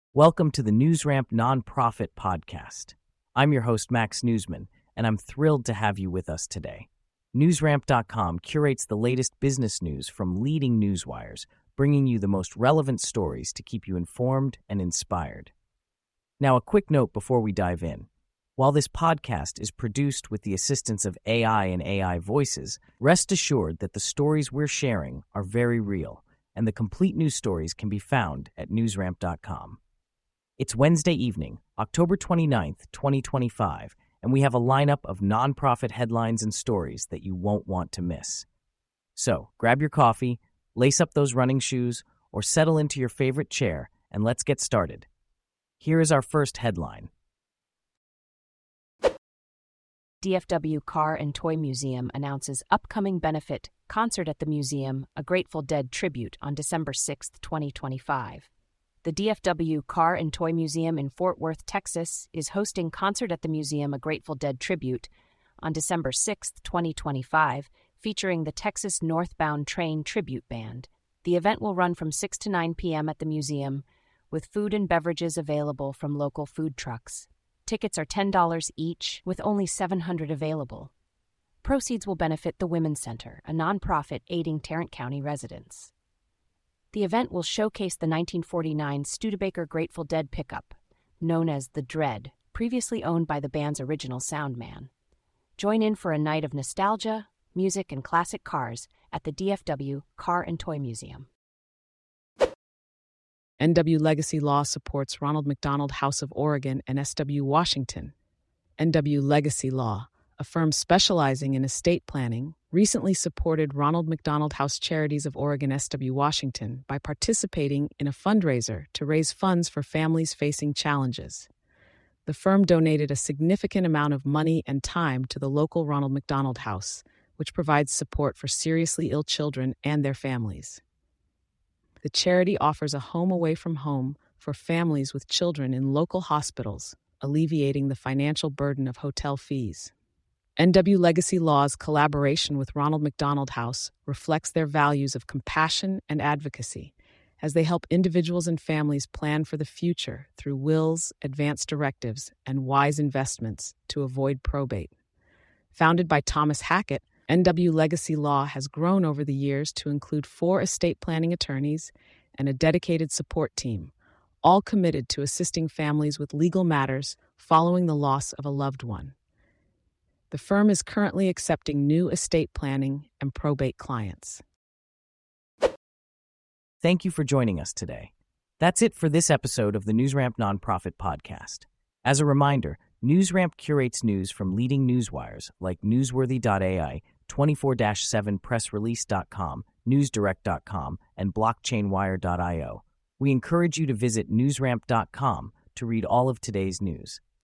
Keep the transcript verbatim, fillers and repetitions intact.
Welcome to the NewsRamp Nonprofit Podcast. I'm your host, Max Newsman, and I'm thrilled to have you with us today. NewsRamp dot com curates the latest business news from leading newswires, bringing you the most relevant stories to keep you informed and inspired. Now, a quick note before we dive in. While this podcast is produced with the assistance of A I and A I voices, rest assured that the stories we're sharing are very real, and the complete news stories can be found at NewsRamp dot com. It's Wednesday evening, October twenty-ninth, twenty twenty-five, and we have a lineup of nonprofit headlines and stories that you won't want to miss. So, grab your coffee, lace up those running shoes, or settle into your favorite chair, and let's get started. Here is our first headline. D F W Car and Toy Museum announces upcoming benefit Concert at the Museum, a Grateful Dead tribute on December sixth, twenty twenty-five. The D F W Car and Toy Museum in Fort Worth, Texas, is hosting Concert at the Museum, a Grateful Dead tribute on December sixth, twenty twenty-five, featuring the Texas Northbound Train Tribute Band. The event will run from six to nine p.m. at the museum, with food and beverages available from local food trucks. Tickets are ten dollars each, with only seven hundred available. Proceeds will benefit the Women's Center, a nonprofit aiding Tarrant County residents. The event will showcase the nineteen forty-nine Studebaker Grateful Dead pickup, known as the Dread, previously owned by the band's original soundman. Join in for a night of nostalgia, music, and classic cars at the D F W Car and Toy Museum. N W Legacy Law supports Ronald McDonald House of Oregon and S W Washington. N W Legacy Law, a firm specializing in estate planning, recently supported Ronald McDonald House Charities of Oregon S W Washington by participating in a fundraiser to raise funds for families facing challenges. The firm donated a significant amount of money and time to the local Ronald McDonald House, which provides support for seriously ill children and their families. The charity offers a home away from home for families with children in local hospitals, alleviating the financial burden of hotel fees. N W Legacy Law's collaboration with Ronald McDonald House reflects their values of compassion and advocacy as they help individuals and families plan for the future through wills, advance directives, and wise investments to avoid probate. Founded by Thomas Hackett, N W Legacy Law has grown over the years to include four estate planning attorneys and a dedicated support team, all committed to assisting families with legal matters following the loss of a loved one. The firm is currently accepting new estate planning and probate clients. Thank you for joining us today. That's it for this episode of the NewsRamp Nonprofit Podcast. As a reminder, NewsRamp curates news from leading newswires like Newsworthy dot A I, twenty-four seven press release dot com, newsdirect dot com, and blockchain wire dot io. We encourage you to visit NewsRamp dot com to read all of today's news.